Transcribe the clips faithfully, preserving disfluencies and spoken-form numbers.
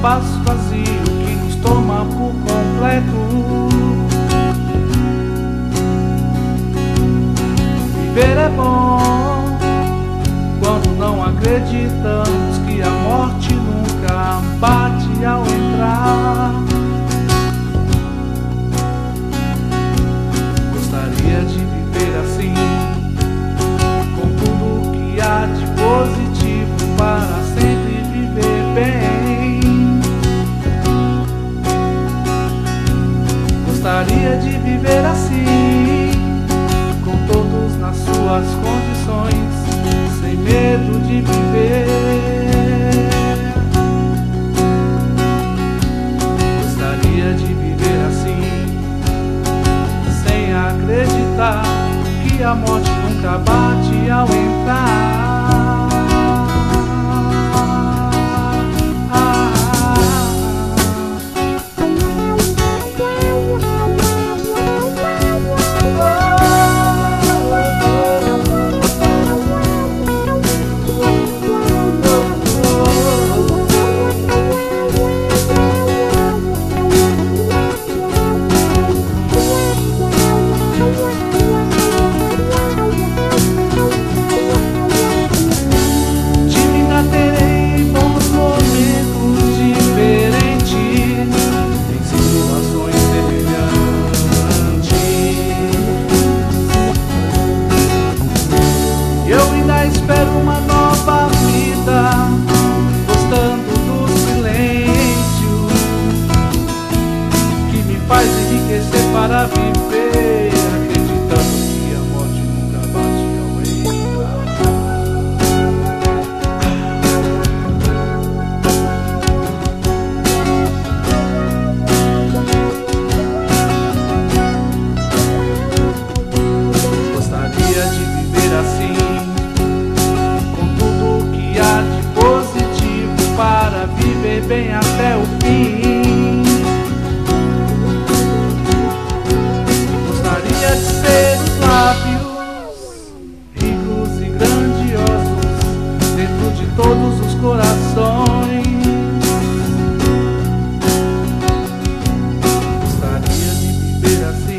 espaço vazio que nos toma por completo. Viver é bom quando não acreditamos que a morte nunca bate ao entrar. Gostaria de viver assim, com tudo que há de positivo, para sempre viver bem. Gostaria de viver assim, com todos nas suas condições, sem medo de viver. Gostaria de viver assim, sem acreditar que a morte nunca bate ao entrar. Espero uma nova vida, gostando do silêncio que me faz enriquecer para viver, acreditando que a morte nunca bate ao entrar. Gostaria de viver assim, para viver bem até o fim. Gostaria de ser os lábios ricos e grandiosos dentro de todos os corações. Gostaria de viver assim,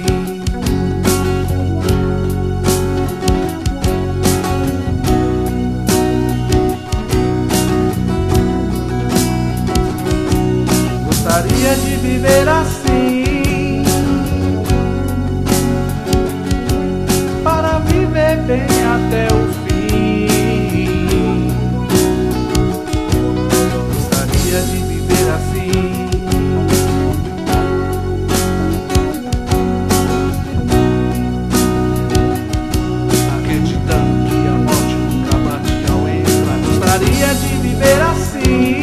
gostaria de viver assim, para viver bem até o fim. Gostaria de viver assim, acreditando que a morte nunca bate ao entrar. Gostaria de viver assim,